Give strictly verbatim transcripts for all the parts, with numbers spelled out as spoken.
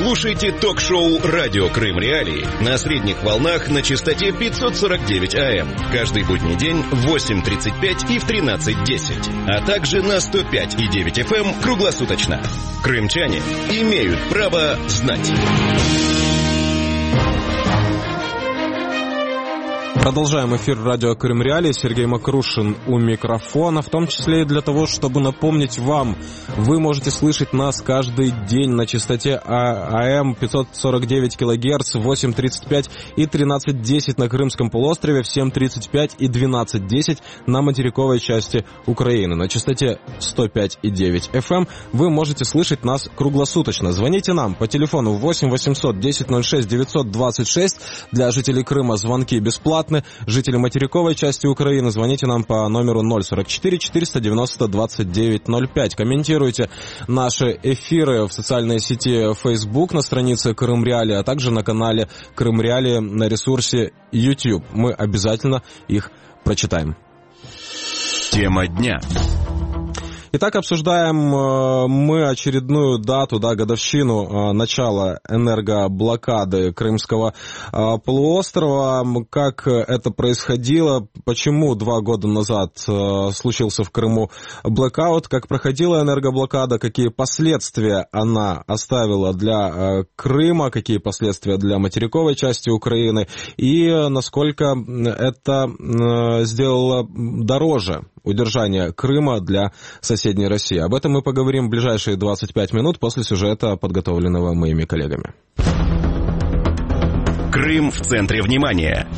Слушайте ток-шоу «Радио Крым Реалии» на средних волнах на частоте пятьсот сорок девять АМ. Каждый будний день в восемь тридцать пять и в тринадцать десять. А также на сто пять и девять эф эм круглосуточно. Крымчане имеют право знать. Продолжаем эфир радио Крым Реалии. Сергей Макрушин у микрофона, в том числе и для того, чтобы напомнить вам, вы можете слышать нас каждый день на частоте АМ пятьсот сорок девять килогерц, восемь тридцать пять и тринадцать десять на Крымском полуострове, в семь тридцать пять и двенадцать десять на материковой части Украины. На частоте сто пять и девять эф эм вы можете слышать нас круглосуточно. Звоните нам по телефону восемь восемьсот десять ноль шесть девятьсот двадцать шесть. Для жителей Крыма звонки бесплатны. Жители материковой части Украины, звоните нам по номеру ноль сорок четыре четыреста девяносто двадцать девять ноль пять. Комментируйте наши эфиры в социальной сети Facebook на странице Крым Реалии, а также на канале Крым Реалии на ресурсе YouTube. Мы обязательно их прочитаем. Тема дня. Итак, обсуждаем э, мы очередную дату, да, годовщину э, начала энергоблокады Крымского э, полуострова. Как это происходило, почему два года назад э, случился в Крыму блэкаут, как проходила энергоблокада, какие последствия она оставила для э, Крыма, какие последствия для материковой части Украины и э, насколько это э, сделало дороже удержание Крыма для соседней России. Об этом мы поговорим в ближайшие двадцать пять минут после сюжета, подготовленного моими коллегами. Крым в центре внимания.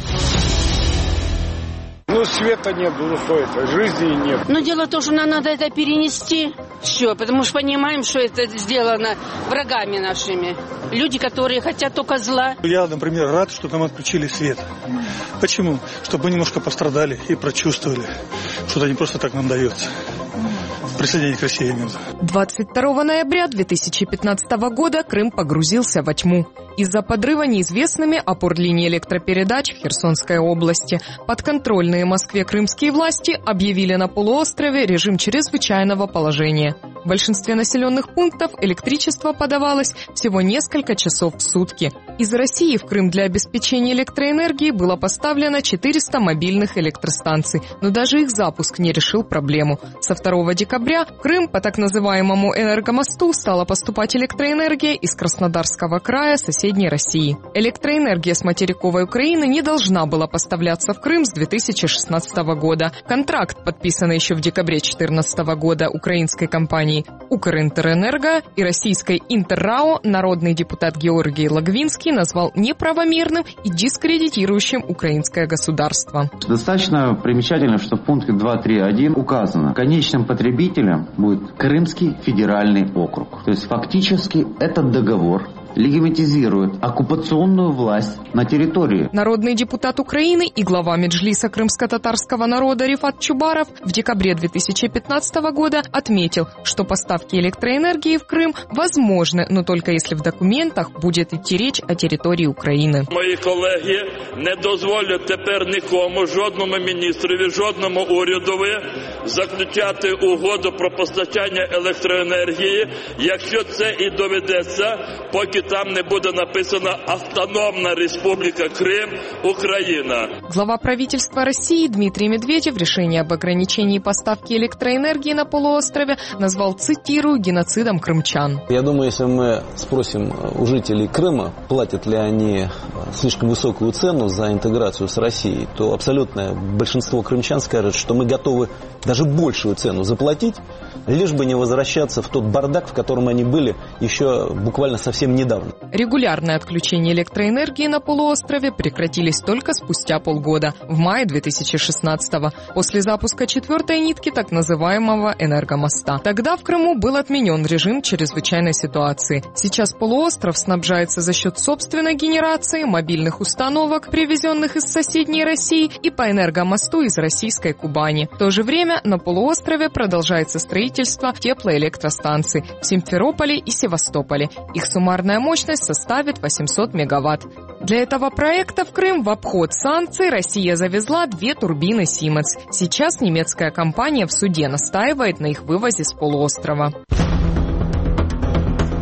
Ну, света нет, ну что это, жизни нет. Но дело в том, что нам надо это перенести. Все, потому что понимаем, что это сделано врагами нашими. Люди, которые хотят только зла. Я, например, рад, что нам отключили свет. Почему? Чтобы мы немножко пострадали и прочувствовали, что это не просто так нам дается. Присоединение к России. двадцать второго ноября две тысячи пятнадцатого года Крым погрузился во тьму. Из-за подрыва неизвестными опор линии электропередач в Херсонской области подконтрольные Москве крымские власти объявили на полуострове режим чрезвычайного положения. В большинстве населенных пунктов электричество подавалось всего несколько часов в сутки. Из России в Крым для обеспечения электроэнергии было поставлено четыреста мобильных электростанций, но даже их запуск не решил проблему. Со второго декабря в Крым по так называемому энергомосту стала поступать электроэнергия из Краснодарского края соседней России. Электроэнергия с материковой Украины не должна была поставляться в Крым с две тысячи шестнадцатого года. Контракт, подписанный еще в декабре две тысячи четырнадцатого года украинской компанией «Укринтерэнерго» и российской «Интеррао», народный депутат Георгий Логвинский назвал неправомерным и дискредитирующим украинское государство. Достаточно примечательно, что в пункте два точка три точка один указано, конечным потребителем будет Крымский федеральный округ. То есть фактически этот договор легитимизирует оккупационную власть на территории. Народный депутат Украины и глава Меджлиса крымско-татарского народа Рифат Чубаров в декабре две тысячи пятнадцатого года отметил, что поставки электроэнергии в Крым возможны, но только если в документах будет идти речь о территории Украины. Мої колеги не дозволять тепер нікому, жодному міністрові, жодному урядові заключати угоду про постачання електроенергії, якщо це і доведеться, поки там не буде написано «Автономна Республика Крым, Украина». Глава правительства России Дмитрий Медведев решение об ограничении поставки электроэнергии на полуострове назвал, цитирую, геноцидом крымчан. Я думаю, если мы спросим у жителей Крыма, платят ли они слишком высокую цену за интеграцию с Россией, то абсолютное большинство крымчан скажет, что мы готовы даже большую цену заплатить, лишь бы не возвращаться в тот бардак, в котором они были еще буквально совсем недавно. Регулярное отключение электроэнергии на полуострове прекратились только спустя полгода, в мае две тысячи шестнадцатого, после запуска четвертой нитки так называемого энергомоста. Тогда в Крыму был отменен режим чрезвычайной ситуации. Сейчас полуостров снабжается за счет собственной генерации, мобильных установок, привезенных из соседней России, и по энергомосту из российской Кубани. В то же время на полуострове продолжается строительство теплоэлектростанций в Симферополе и Севастополе. Их суммарная мощность составит восемьсот мегаватт. Для этого проекта в Крым в обход санкций Россия завезла две турбины Siemens. Сейчас немецкая компания в суде настаивает на их вывозе с полуострова.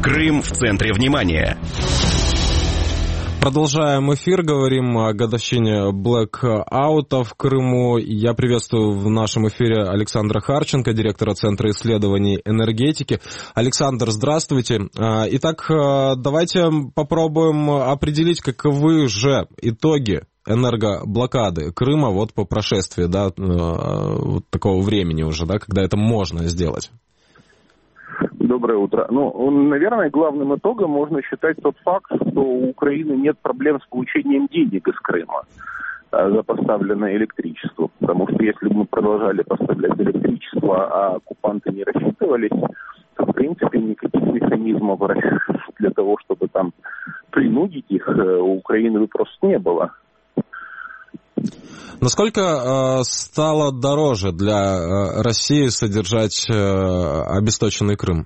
Крым в центре внимания. Продолжаем эфир, говорим о годовщине блэкаута в Крыму. Я приветствую в нашем эфире Александра Харченко, директора Центра исследований энергетики. Александр, здравствуйте. Итак, давайте попробуем определить, каковы же итоги энергоблокады Крыма вот по прошествии, да, вот такого времени уже, да, когда это можно сделать. Доброе утро. Ну, наверное, главным итогом можно считать тот факт, что у Украины нет проблем с получением денег из Крыма за поставленное электричество. Потому что если бы мы продолжали поставлять электричество, а оккупанты не рассчитывались, то, в принципе, никаких механизмов для того, чтобы там принудить их, у Украины бы просто не было. Насколько э, стало дороже для э, России содержать э, обесточенный Крым?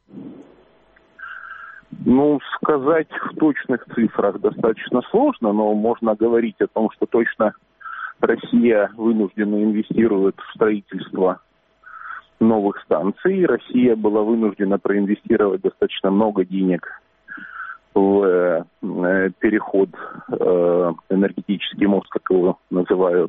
Ну, сказать в точных цифрах достаточно сложно, но можно говорить о том, что точно Россия вынуждена инвестирует в строительство новых станций. Россия была вынуждена проинвестировать достаточно много денег в э, переход, э, энергетический мост, как его называют,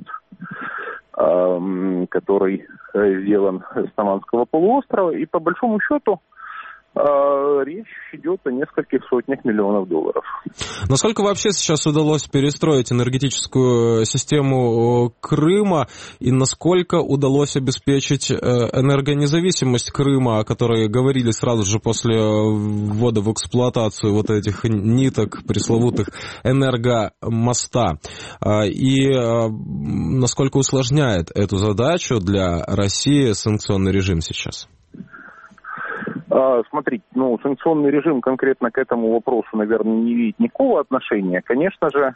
э, который сделан с Таманского полуострова. И по большому счету э, речь идет о нескольких сотнях миллионов долларов. Насколько вообще сейчас удалось перестроить энергетическую систему Крыма и насколько удалось обеспечить энергонезависимость Крыма, о которой говорили сразу же после ввода в эксплуатацию вот этих ниток, пресловутых энергомоста? И насколько усложняет эту задачу для России санкционный режим сейчас? Смотрите, ну, санкционный режим конкретно к этому вопросу, наверное, не имеет никакого отношения. Конечно же,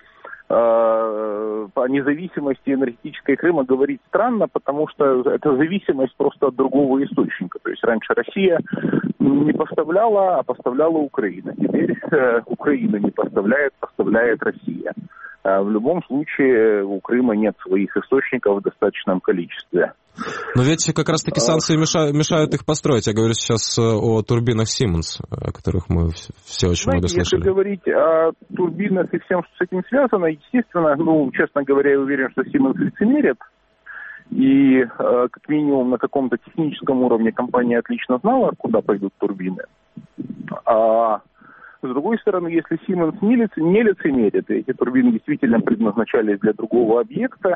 о независимости энергетической Крыма говорить странно, потому что это зависимость просто от другого источника. То есть раньше Россия не поставляла, а поставляла Украина. Теперь Украина не поставляет, поставляет Россия. В любом случае у Крыма нет своих источников в достаточном количестве. Но ведь как раз-таки санкции мешают, мешают их построить. Я говорю сейчас о турбинах Siemens, о которых мы все очень Знаете, много слышали. Если говорить о турбинах и всем, что с этим связано, естественно, ну, честно говоря, я уверен, что Siemens лицемерит. И как минимум на каком-то техническом уровне компания отлично знала, куда пойдут турбины. А с другой стороны, если Siemens не, лице, не лицемерит, и эти турбины действительно предназначались для другого объекта,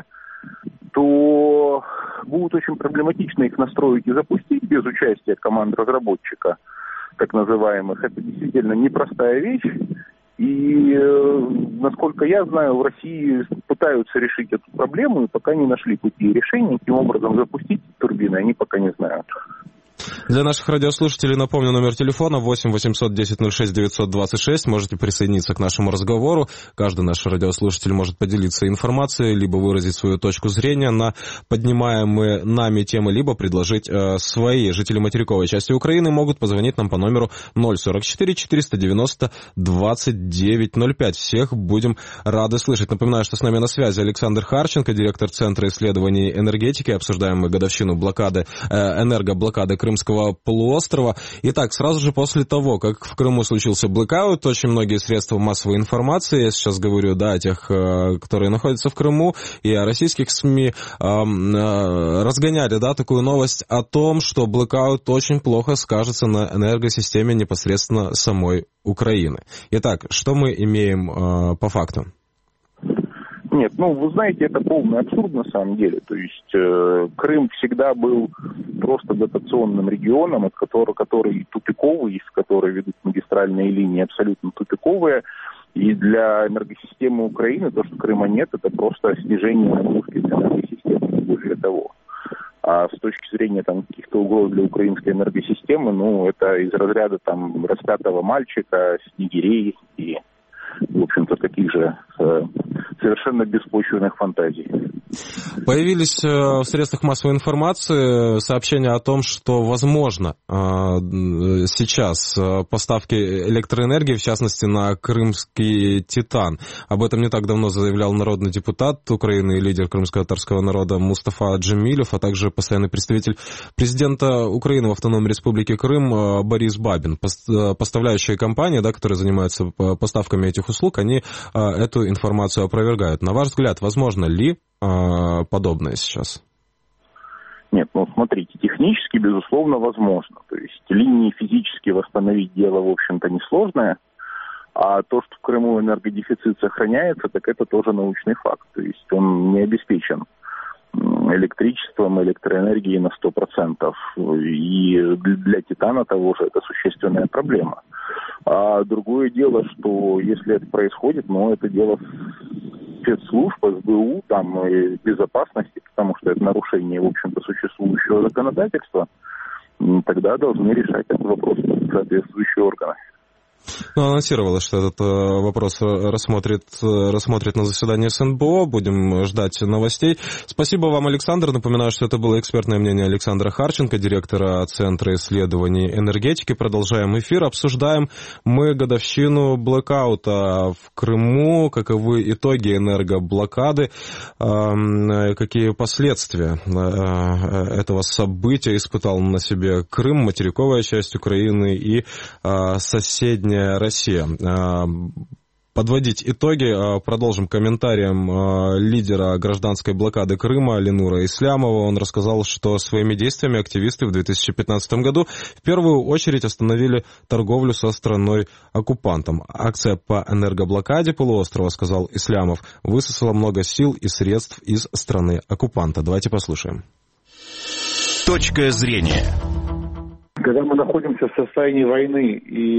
то будет очень проблематично их настроить и запустить без участия команд разработчика, так называемых. Это действительно непростая вещь. И, э, насколько я знаю, в России пытаются решить эту проблему и пока не нашли пути решения. Каким образом запустить турбины, они пока не знают. Для наших радиослушателей напомню номер телефона восемь восемьсот десять ноль шесть девятьсот двадцать шесть. Можете присоединиться к нашему разговору. Каждый наш радиослушатель может поделиться информацией, либо выразить свою точку зрения на поднимаемые нами темы, либо предложить э, свои. Жители материковой части Украины могут позвонить нам по номеру ноль сорок четыре четыреста девяносто двадцать девять ноль пять. Всех будем рады слышать. Напоминаю, что с нами на связи Александр Харченко, директор Центра исследований энергетики. Обсуждаем мы годовщину блокады, э, энергоблокады Крымского полуострова. Итак, сразу же после того, как в Крыму случился блэкаут, очень многие средства массовой информации, я сейчас говорю, да, о тех, которые находятся в Крыму, и о российских СМИ, разгоняли, да, такую новость о том, что блэкаут очень плохо скажется на энергосистеме непосредственно самой Украины. Итак, что мы имеем по факту? Нет, ну, вы знаете, это полный абсурд на самом деле. То есть э, Крым всегда был просто дотационным регионом, от которого, который тупиковый, из которого ведут магистральные линии, абсолютно тупиковые. И для энергосистемы Украины то, что Крыма нет, это просто снижение нагрузки для энергосистемы, не более того. А с точки зрения там каких-то угроз для украинской энергосистемы, ну, это из разряда там распятого мальчика, снегирей и, в общем-то, таких же э, совершенно беспочвенных фантазий. Появились в средствах массовой информации сообщения о том, что, возможно, сейчас поставки электроэнергии, в частности, на крымский «Титан». Об этом не так давно заявлял народный депутат Украины и лидер крымско-татарского народа Мустафа Джемилев, а также постоянный представитель президента Украины в Автономной Республике Крым Борис Бабин. Поставляющие компании, да, которые занимаются поставками этих услуг, они эту информацию опровергают. На ваш взгляд, возможно ли подобное сейчас? Нет, ну смотрите, технически, безусловно, возможно. То есть линии физически восстановить дело, в общем-то, несложное, а то, что в Крыму энергодефицит сохраняется, так это тоже научный факт. То есть он не обеспечен электричеством, электроэнергией на сто процентов. И для «Титана» того же это существенная проблема. А другое дело, что если это происходит, ну, это дело спецслужб, СБУ, там, и безопасности, потому что это нарушение, в общем-то, существующего законодательства, тогда должны решать этот вопрос соответствующие органы. Ну, анонсировалось, что этот вопрос рассмотрит, рассмотрит на заседании СНБО. Будем ждать новостей. Спасибо вам, Александр. Напоминаю, что это было экспертное мнение Александра Харченко, директора Центра исследований энергетики. Продолжаем эфир. Обсуждаем мы годовщину блэкаута в Крыму. Каковы итоги энергоблокады? Какие последствия этого события испытал на себе Крым, материковая часть Украины и соседняя Россия. Подводить итоги продолжим комментарием лидера гражданской блокады Крыма Ленура Ислямова. Он рассказал, что своими действиями активисты в две тысячи пятнадцатом году в первую очередь остановили торговлю со страной-оккупантом. Акция по энергоблокаде полуострова, сказал Ислямов, высосала много сил и средств из страны-оккупанта. Давайте послушаем. Точка зрения. Когда мы находимся в состоянии войны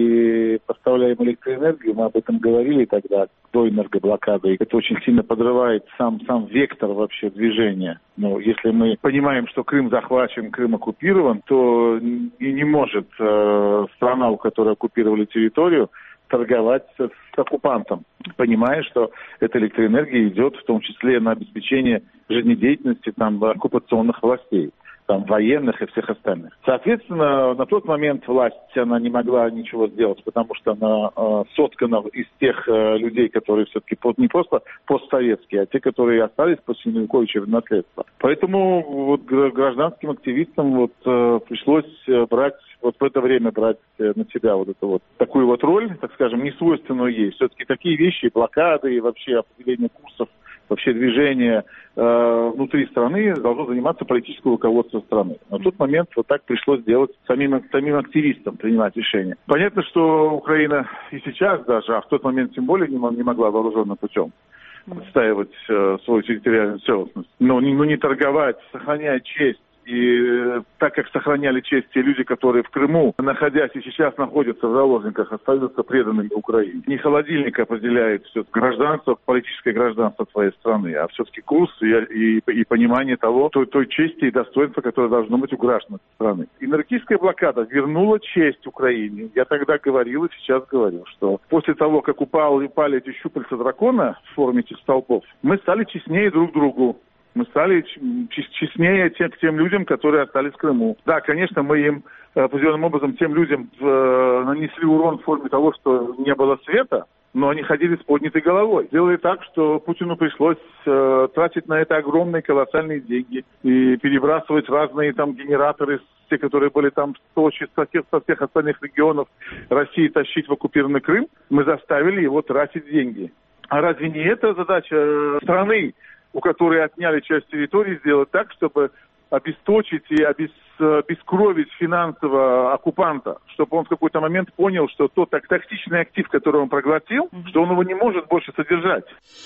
и поставляем электроэнергию, мы об этом говорили тогда, до энергоблокады, и это очень сильно подрывает сам, сам вектор вообще движения. Но если мы понимаем, что Крым захвачен, Крым оккупирован, то и не может э, страна, у которой оккупировали территорию, торговать с, с оккупантом, понимая, что эта электроэнергия идет в том числе на обеспечение жизнедеятельности там, оккупационных властей, там, военных и всех остальных. Соответственно, на тот момент власть, она не могла ничего сделать, потому что она э, соткана из тех э, людей, которые все-таки под, не просто постсоветские, а те, которые остались после Януковича в наследство. Поэтому вот гражданским активистам вот, э, пришлось брать, вот в это время брать на себя вот эту вот такую вот роль, так скажем, несвойственную ей. Все-таки такие вещи, блокады и вообще определение курсов, вообще движение э, внутри страны должно заниматься политическое руководство страны. На тот момент вот так пришлось делать самим, самим активистам, принимать решения. Понятно, что Украина и сейчас даже, а в тот момент тем более не, не могла вооруженным путем отстаивать э, свою территориальную целостность. Но не, но не торговать, сохраняя честь. И так как сохраняли честь те люди, которые в Крыму, находясь и сейчас находятся в заложниках, остаются преданными Украине. Не холодильник определяет все гражданство, политическое гражданство твоей страны, а все-таки курс и, и, и понимание того, той, той чести и достоинства, которое должно быть у граждан страны. Энергетическая блокада вернула честь Украине. Я тогда говорил и сейчас говорю, что после того, как упал, упали эти щупальца дракона в форме этих столбов, мы стали честнее друг другу. Мы стали честнее тем, тем людям, которые остались в Крыму. Да, конечно, мы им определенным образом, тем людям э, нанесли урон в форме того, что не было света, но они ходили с поднятой головой. Делали так, что Путину пришлось э, тратить на это огромные колоссальные деньги и перебрасывать разные там генераторы, те, которые были там со всех, со всех остальных регионов России, тащить в оккупированный Крым. Мы заставили его тратить деньги. А разве не это задача страны, у которой отняли часть территории, сделать так, чтобы обесточить и обес, обескровить финансово оккупанта, чтобы он в какой-то момент понял, что тот так, токсичный актив, который он проглотил, mm-hmm. что он его не может больше содержать.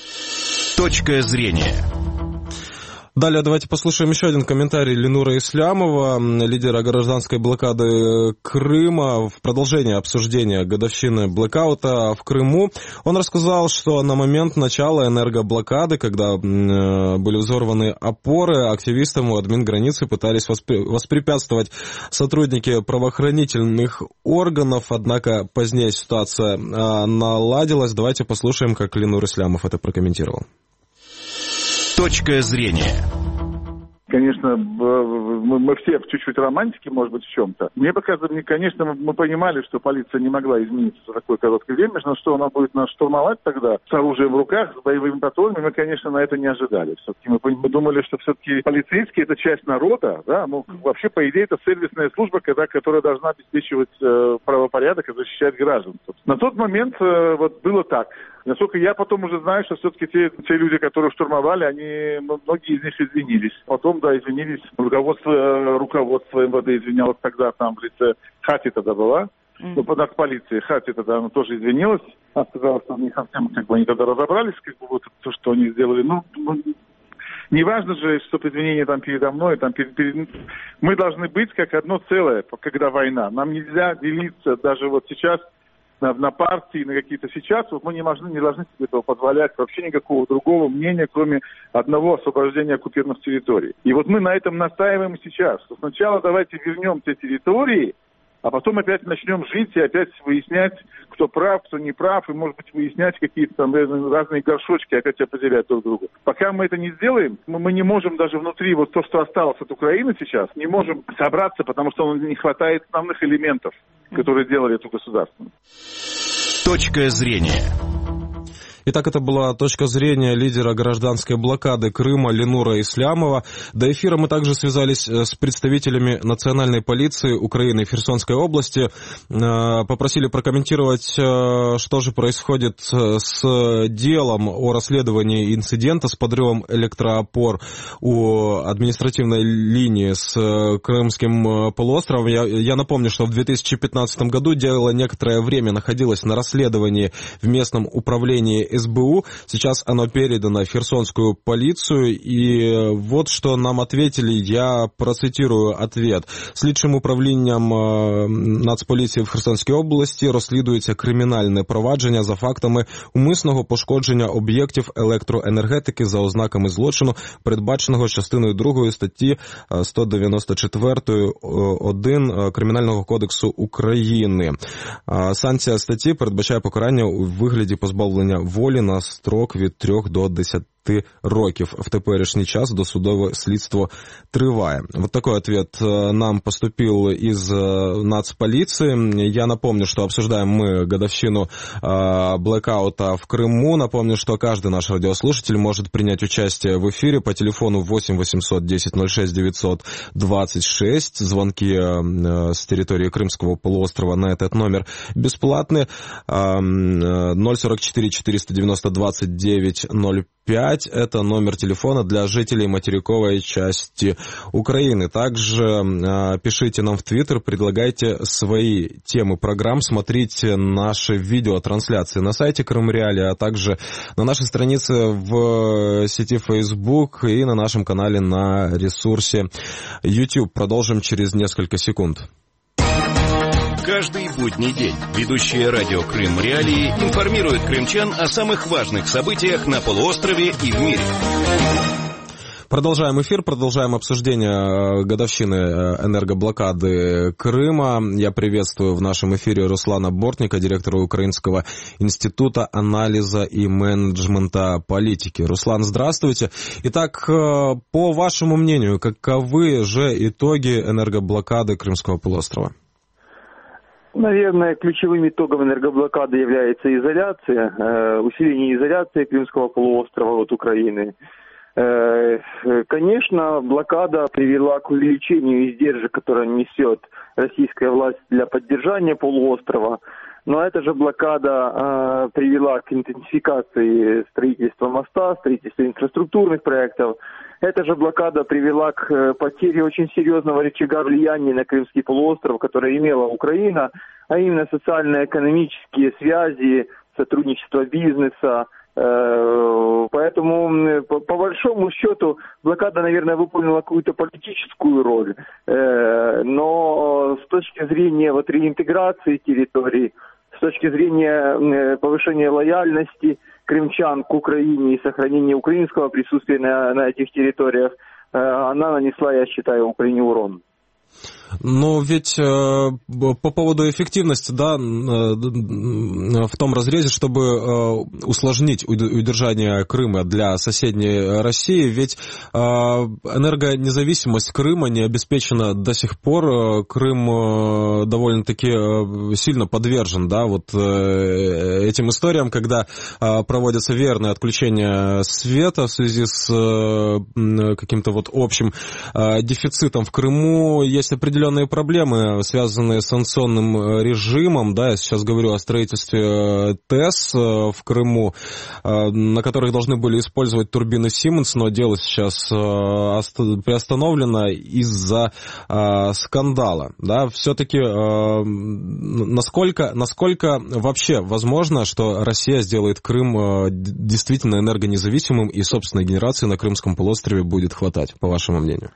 Точка зрения. Далее давайте послушаем еще один комментарий Ленура Ислямова, лидера гражданской блокады Крыма, в продолжение обсуждения годовщины блэкаута в Крыму. Он рассказал, что на момент начала энергоблокады, когда были взорваны опоры, активистам у админграницы пытались воспри- воспрепятствовать сотрудники правоохранительных органов, однако позднее ситуация наладилась. Давайте послушаем, как Ленур Ислямов это прокомментировал. Точка зрения. Конечно, мы, мы все чуть-чуть романтики, может быть, в чем-то. Мне показывает, конечно, мы понимали, что полиция не могла измениться за такое короткое время, но что она будет нас штурмовать тогда с оружием в руках, с боевыми патронами, мы, конечно, на это не ожидали. Все-таки мы, мы думали, что все-таки полицейские — это часть народа, да, ну, вообще, по идее, это сервисная служба, когда, которая должна обеспечивать э, правопорядок и защищать граждан. На тот момент э, вот было так. Насколько я потом уже знаю, что все-таки те, те люди, которые штурмовали, они, многие из них извинились. Потом, да, извинились. Руководство, руководство эм вэ дэ извинялось тогда, там в лице Хати тогда была. Mm-hmm. Ну, подак полиции Хати тогда она тоже извинилась. Она сказала, что не совсем, как бы, они тогда разобрались, как бы, вот то, что они сделали. Ну, ну не важно же, чтобы извинения там передо мной, там перед, перед... мы должны быть как одно целое, когда война. Нам нельзя делиться даже вот сейчас На, на партии, на какие-то сейчас, вот мы не должны, не должны себе этого позволять, вообще никакого другого мнения, кроме одного — освобождения оккупированных территорий. И вот мы на этом настаиваем сейчас. Что сначала давайте вернем те территории, а потом опять начнем жить и опять выяснять, кто прав, кто не прав, и, может быть, выяснять какие-то там разные горшочки, опять определять друг друга. Пока мы это не сделаем, мы не можем даже внутри, вот то, что осталось от Украины сейчас, не можем собраться, потому что не хватает основных элементов, которые делали эту государственность. Точка зрения. Итак, это была точка зрения лидера гражданской блокады Крыма Ленура Ислямова. До эфира мы также связались с представителями национальной полиции Украины и Херсонской области. Попросили прокомментировать, что же происходит с делом о расследовании инцидента с подрывом электроопор у административной линии с Крымским полуостровом. Я, я напомню, что в две тысячи пятнадцатом году дело некоторое время находилось на расследовании в местном управлении эс бэ у. Сейчас оно передано в Херсонскую полицию. И вот что нам ответили, я процитирую ответ. Слідчим управлінням Нацполіції в Херсонській області розслідується кримінальне провадження за фактами умисного пошкодження об'єктів електроенергетики за ознаками злочину, передбаченого частиною другої статті сто дев'яносто чотири один Кримінального кодексу України. Санкція статті передбачає покарання у вигляді позбавлення волі на строк від трьох до десяти років. В теперішній час досудове слідство триває. Вот такой ответ нам поступил из нацполиции. Я напомню, что обсуждаем мы годовщину э, блэкаута в Крыму. Напомню, что каждый наш радиослушатель может принять участие в эфире по телефону восемь восемьсот десять ноль шесть девятьсот двадцать шесть. Звонки э, с территории Крымского полуострова на этот номер бесплатны. Э, ноль сорок четыре четыреста девяносто двадцать девять ноль пять. Это номер телефона для жителей материковой части Украины. Также э, пишите нам в Твиттер, предлагайте свои темы программ, смотрите наши видеотрансляции на сайте Крым Реалии, а также на нашей странице в сети Facebook и на нашем канале на ресурсе YouTube. Продолжим через несколько секунд. Каждый будний день ведущие радио Крым Реалии информируют крымчан о самых важных событиях на полуострове и в мире. Продолжаем эфир, продолжаем обсуждение годовщины энергоблокады Крыма. Я приветствую в нашем эфире Руслана Бортника, директора Украинского института анализа и менеджмента политики. Руслан, здравствуйте. Итак, по вашему мнению, каковы же итоги энергоблокады Крымского полуострова? Наверное, ключевым итогом энергоблокады является изоляция, э, усиление изоляции Крымского полуострова от Украины. Э, конечно, блокада привела к увеличению издержек, которые несет российская власть для поддержания полуострова. Но эта же блокада э, привела к интенсификации строительства моста, строительства инфраструктурных проектов. Эта же блокада привела к потере очень серьезного рычага влияния на Крымский полуостров, которое имела Украина, а именно социально-экономические связи, сотрудничество бизнеса. Поэтому, по большому счету, блокада, наверное, выполнила какую-то политическую роль. Но с точки зрения вот реинтеграции территорий, с точки зрения повышения лояльности крымчан к Украине и сохранения украинского присутствия на, на этих территориях, она нанесла, я считаю, Украине урон. Но ведь э, по поводу эффективности, да, э, в том разрезе, чтобы э, усложнить удержание Крыма для соседней России, ведь э, энергонезависимость Крыма не обеспечена до сих пор. Крым э, довольно-таки э, сильно подвержен, да, вот э, этим историям, когда э, проводятся верные отключения света в связи с э, каким-то вот общим э, дефицитом в Крыму. Есть определенные проблемы, связанные с санкционным режимом, да, я сейчас говорю о строительстве ТЭС в Крыму, на которых должны были использовать турбины Siemens, но дело сейчас приостановлено из-за скандала, да, все-таки насколько, насколько вообще возможно, что Россия сделает Крым действительно энергонезависимым и собственной генерации на Крымском полуострове будет хватать, по вашему мнению?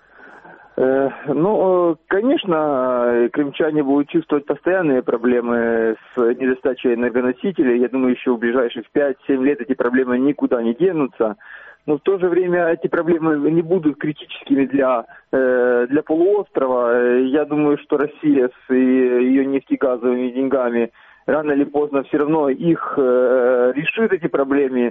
Ну, конечно, крымчане будут чувствовать постоянные проблемы с недостачей энергоносителей. Я думаю, еще в ближайших пять-семь лет эти проблемы никуда не денутся. Но в то же время эти проблемы не будут критическими для, для полуострова. Я думаю, что Россия с ее нефтегазовыми деньгами рано или поздно все равно их решит, эти проблемы.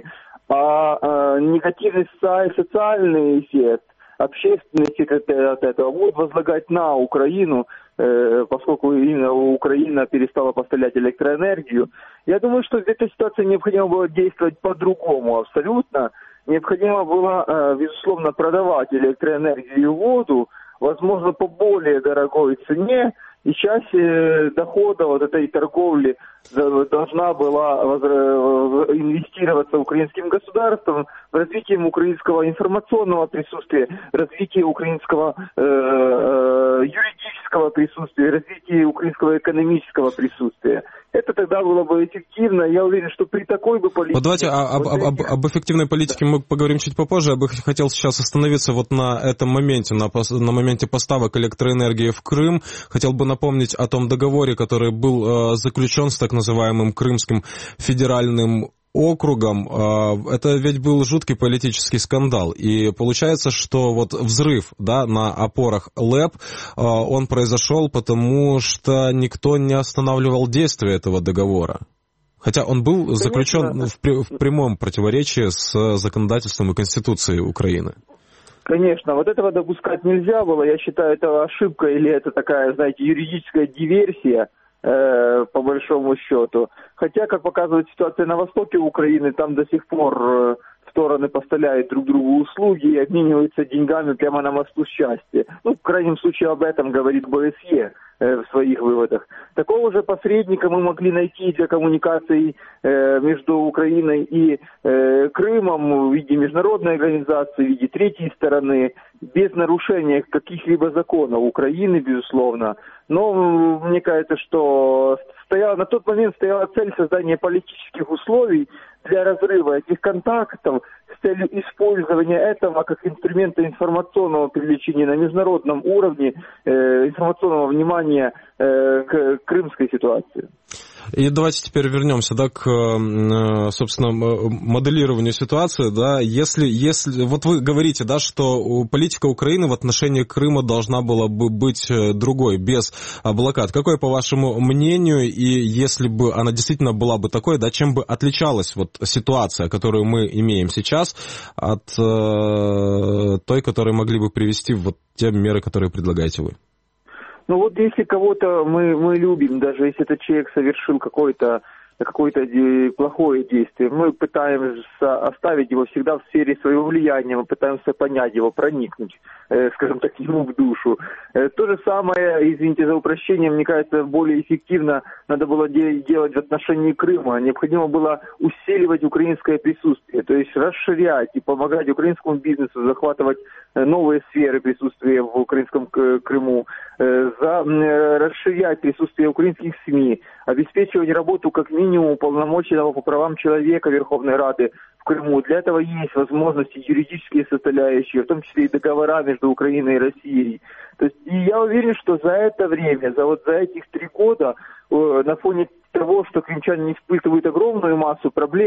А негативный социальный эффект, общественности от этого будут возлагать на Украину, э, поскольку именно Украина перестала поставлять электроэнергию. Я думаю, что в этой ситуации необходимо было действовать по-другому абсолютно. Необходимо было, э, безусловно, продавать электроэнергию и воду, возможно, по более дорогой цене, и часть э, дохода вот этой торговли должна была инвестироваться украинским государством в развитие украинского информационного присутствия, развитие украинского э, э, юридического присутствия, развитие украинского экономического присутствия. Это тогда было бы эффективно. Я уверен, что при такой бы политике... Вот давайте об, об, об, об эффективной политике мы поговорим чуть попозже. Я бы хотел сейчас остановиться вот на этом моменте, на, на моменте поставок электроэнергии в Крым. Хотел бы напомнить о том договоре, который был э, заключен с так называемым Крымским федеральным округом. Это ведь был жуткий политический скандал. И получается, что вот взрыв, да, на опорах ЛЭП, он произошел потому, что никто не останавливал действие этого договора. Хотя он был Конечно. заключен в, в прямом противоречии с законодательством и Конституцией Украины. Конечно, вот этого допускать нельзя было. Я считаю, это ошибка или это такая, знаете, юридическая диверсия, э, по большому счету. Хотя, как показывает ситуация на востоке Украины, там до сих пор э, стороны поставляют друг другу услуги и обмениваются деньгами прямо на мосту счастья. Ну, в крайнем случае, об этом говорит БСЕ э, в своих выводах. Такого же посредника мы могли найти для коммуникаций э, между Украиной и э, Крымом в виде международной организации, в виде третьей стороны, без нарушения каких-либо законов Украины, безусловно. Но мне кажется, что стояла, на тот момент стояла цель создания политических условий для разрыва этих контактов с целью использования этого как инструмента информационного привлечения на международном уровне, э, информационного внимания э, к крымской ситуации. И давайте теперь вернемся, да, к, собственно, моделированию ситуации, да, если, если, вот вы говорите, да, что политика Украины в отношении Крыма должна была бы быть другой, без блокад. Какое, по вашему мнению, и если бы она действительно была бы такой, да, чем бы отличалась вот ситуация, которую мы имеем сейчас, от э, той, которую могли бы привести вот те меры, которые предлагаете вы? Ну вот если кого-то мы, мы любим, даже если этот человек совершил какое-то какое-то плохое действие, мы пытаемся оставить его всегда в сфере своего влияния, мы пытаемся понять его, проникнуть, э, скажем так, ему в душу. Э, то же самое, извините за упрощение, мне кажется, более эффективно надо было де- делать в отношении Крыма. Необходимо было усиливать украинское присутствие, то есть расширять и помогать украинскому бизнесу захватывать новые сферы присутствия в украинском Крыму, э, за, э, расширять присутствие украинских СМИ, обеспечивать работу как минимум уполномоченного по правам человека Верховной Рады в Крыму. Для этого есть возможности юридические составляющие, в том числе и договора между Украиной и Россией. То есть, и я уверен, что за это время, за вот за этих три года, э, на фоне того, что крымчане испытывают огромную массу проблем,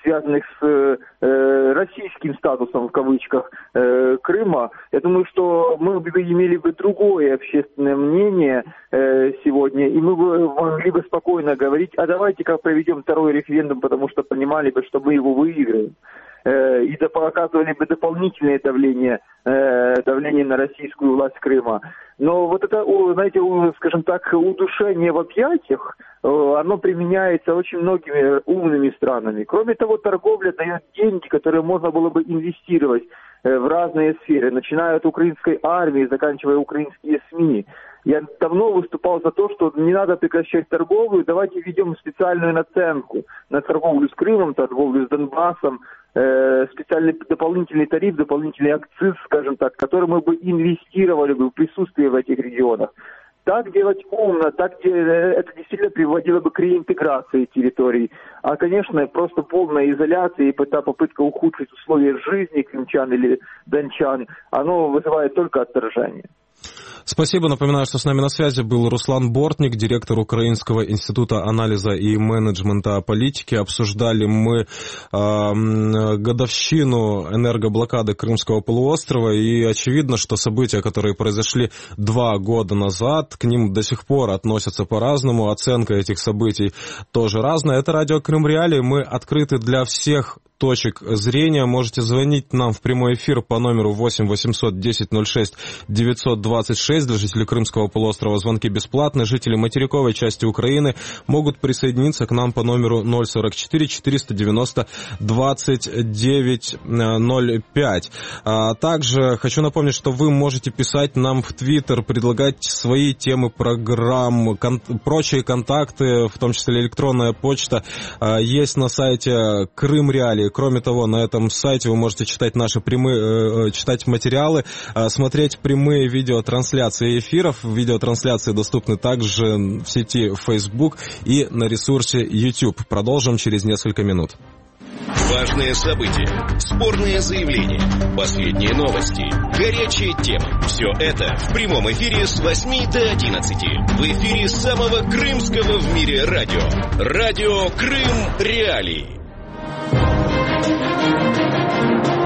связанных с э, российским статусом, в кавычках, э, Крыма, я думаю, что мы бы имели бы другое общественное мнение э, сегодня, и мы бы могли бы спокойно говорить, а давайте-ка проведем второй референдум, потому что понимали бы, что мы его выиграем. И оказывали бы дополнительное давление, давление на российскую власть Крыма. Но вот это, знаете, скажем так, удушение в объятиях, оно применяется очень многими умными странами. Кроме того, торговля дает деньги, которые можно было бы инвестировать в разные сферы, начиная от украинской армии, заканчивая украинские СМИ. Я давно выступал за то, что не надо прекращать торговлю, давайте введем специальную наценку на торговлю с Крымом, торговлю с Донбассом, э, специальный дополнительный тариф, дополнительный акциз, скажем так, который мы бы инвестировали бы в присутствие в этих регионах. Так делать умно, так это действительно приводило бы к реинтеграции территорий. А, конечно, просто полная изоляция и та попытка ухудшить условия жизни крымчан или дончан, оно вызывает только отторжение. Спасибо. Напоминаю, что с нами на связи был Руслан Бортник, директор Украинского института анализа и менеджмента политики. Обсуждали мы э, годовщину энергоблокады Крымского полуострова, и очевидно, что события, которые произошли два года назад, к ним до сих пор относятся по-разному, оценка этих событий тоже разная. Это радио Крым Реалии, мы открыты для всех точек зрения. Можете звонить нам в прямой эфир по номеру восемь восемьсот десять ноль шесть девятьсот двадцать шесть. Для жителей Крымского полуострова звонки бесплатные. Жители материковой части Украины могут присоединиться к нам по номеру ноль сорок четыре четыреста девяносто двадцать девять ноль пять. А также хочу напомнить, что вы можете писать нам в Твиттер, предлагать свои темы программ, кон- прочие контакты, в том числе электронная почта, а, есть на сайте Крым Реалии. Кроме того, на этом сайте вы можете читать наши прямые, э, читать материалы, э, смотреть прямые видеотрансляции эфиров. Видеотрансляции доступны также в сети Facebook и на ресурсе YouTube. Продолжим через несколько минут. Важные события, спорные заявления, последние новости, горячие темы. Все это в прямом эфире с восьми до одиннадцати. В эфире самого крымского в мире радио. Радио Крым Реалии.